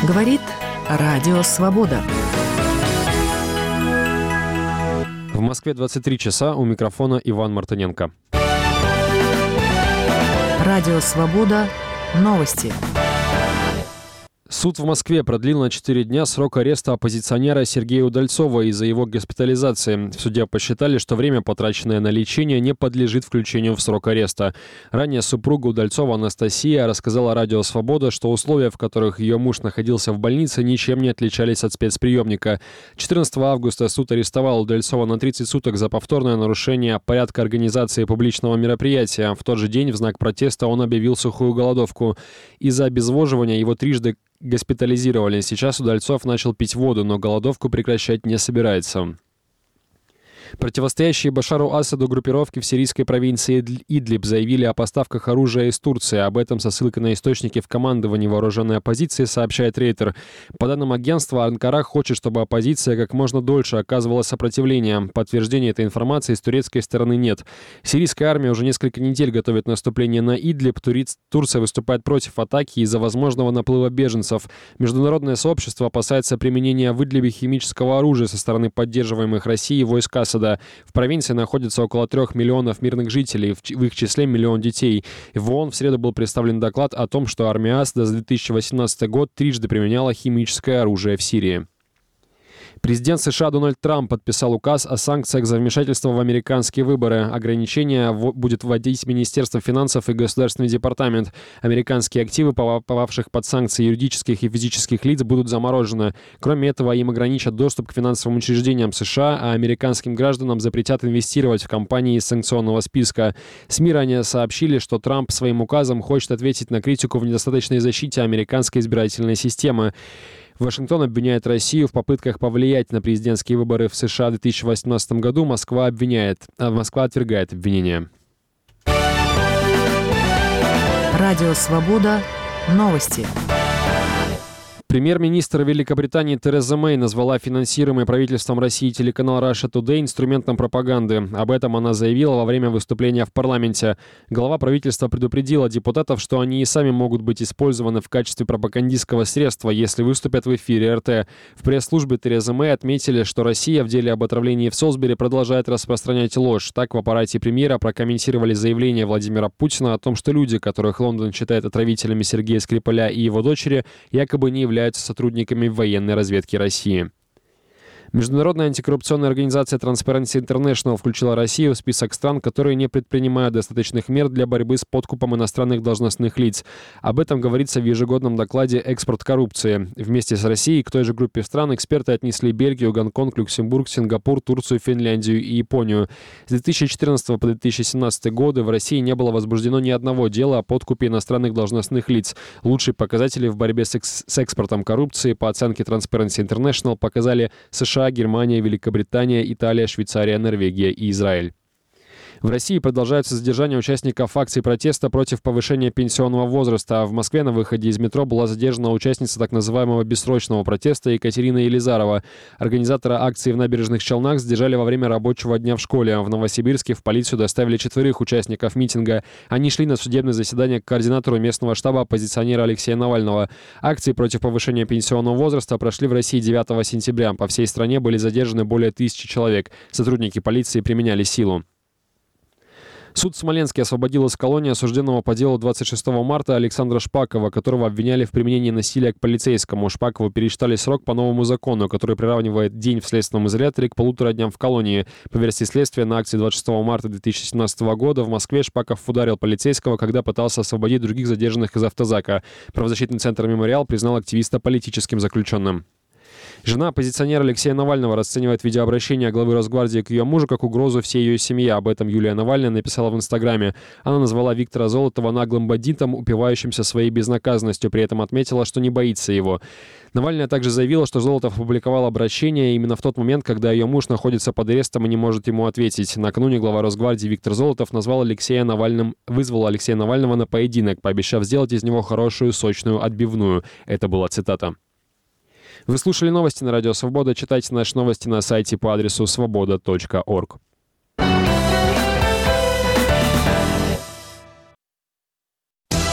Говорит Радио Свобода. В Москве 23 часа, у микрофона Иван Мартыненко. Радио Свобода. Новости. Суд в Москве продлил на 4 дня срок ареста оппозиционера Сергея Удальцова из-за его госпитализации. В суде посчитали, что время, потраченное на лечение, не подлежит включению в срок ареста. Ранее супруга Удальцова Анастасия рассказала Радио Свобода, что условия, в которых ее муж находился в больнице, ничем не отличались от спецприемника. 14 августа суд арестовал Удальцова на 30 суток за повторное нарушение порядка организации публичного мероприятия. В тот же день в знак протеста он объявил сухую голодовку. Из-за обезвоживания его трижды госпитализировали. Сейчас Удальцов начал пить воду, но голодовку прекращать не собирается. Противостоящие Башару Асаду группировки в сирийской провинции Идлиб заявили о поставках оружия из Турции. Об этом со ссылкой на источники в командовании вооруженной оппозиции сообщает Рейтер. По данным агентства, Анкара хочет, чтобы оппозиция как можно дольше оказывала сопротивление. Подтверждения этой информации с турецкой стороны нет. Сирийская армия уже несколько недель готовит наступление на Идлиб. Турция выступает против атаки из-за возможного наплыва беженцев. Международное сообщество опасается применения в Идлибе химического оружия со стороны поддерживаемых Россией войск Асада. В провинции находится около 3 миллионов мирных жителей, в их числе миллион детей. В ООН в среду был представлен доклад о том, что армия Асада за 2018 год трижды применяла химическое оружие в Сирии. Президент США Дональд Трамп подписал указ о санкциях за вмешательство в американские выборы. Ограничения будет вводить Министерство финансов и Государственный департамент. Американские активы, попавших под санкции юридических и физических лиц, будут заморожены. Кроме этого, им ограничат доступ к финансовым учреждениям США, а американским гражданам запретят инвестировать в компании из санкционного списка. СМИ ранее сообщили, что Трамп своим указом хочет ответить на критику в недостаточной защите американской избирательной системы. Вашингтон обвиняет Россию в попытках повлиять на президентские выборы в США в 2018 году. Москва отвергает обвинения. Радио Свобода. Новости. Премьер-министр Великобритании Тереза Мэй назвала финансируемый правительством России телеканал Russia Today инструментом пропаганды. Об этом она заявила во время выступления в парламенте. Глава правительства предупредила депутатов, что они и сами могут быть использованы в качестве пропагандистского средства, если выступят в эфире РТ. В пресс-службе Терезы Мэй отметили, что Россия в деле об отравлении в Солсбери продолжает распространять ложь. Так в аппарате премьера прокомментировали заявление Владимира Путина о том, что люди, которых Лондон считает отравителями Сергея Скрипаля и его дочери, якобы не являются сотрудниками военной разведки России. Международная антикоррупционная организация Transparency International включила Россию в список стран, которые не предпринимают достаточных мер для борьбы с подкупом иностранных должностных лиц. Об этом говорится в ежегодном докладе «Экспорт коррупции». Вместе с Россией к той же группе стран эксперты отнесли Бельгию, Гонконг, Люксембург, Сингапур, Турцию, Финляндию и Японию. С 2014 по 2017 годы в России не было возбуждено ни одного дела о подкупе иностранных должностных лиц. Лучшие показатели в борьбе с экспортом коррупции по оценке Transparency International показали США, Германия, Великобритания, Италия, Швейцария, Норвегия и Израиль. В России продолжаются задержания участников акций протеста против повышения пенсионного возраста. В Москве на выходе из метро была задержана участница так называемого бессрочного протеста Екатерина Елизарова. Организатора акции в Набережных Челнах задержали во время рабочего дня в школе. В Новосибирске в полицию доставили 4 участников митинга. Они шли на судебное заседание к координатору местного штаба оппозиционера Алексея Навального. Акции против повышения пенсионного возраста прошли в России 9 сентября. По всей стране были задержаны более 1000 человек. Сотрудники полиции применяли силу. Суд в Смоленске освободил из колонии осужденного по делу 26 марта Александра Шпакова, которого обвиняли в применении насилия к полицейскому. Шпакову пересчитали срок по новому закону, который приравнивает день в следственном изоляторе к 1,5 дням в колонии. По версии следствия, на акции 26 марта 2017 года в Москве Шпаков ударил полицейского, когда пытался освободить других задержанных из автозака. Правозащитный центр «Мемориал» признал активиста политическим заключенным. Жена оппозиционера Алексея Навального расценивает видеообращение главы Росгвардии к ее мужу как угрозу всей ее семье. Об этом Юлия Навальная написала в Инстаграме. Она назвала Виктора Золотова наглым бандитом, упивающимся своей безнаказанностью, при этом отметила, что не боится его. Навальная также заявила, что Золотов опубликовал обращение именно в тот момент, когда ее муж находится под арестом и не может ему ответить. Накануне глава Росгвардии Виктор Золотов вызвал Алексея Навального на поединок, пообещав сделать из него хорошую сочную отбивную. Это была цитата. Вы слушали новости на Радио Свобода. Читайте наши новости на сайте по адресу svoboda.org.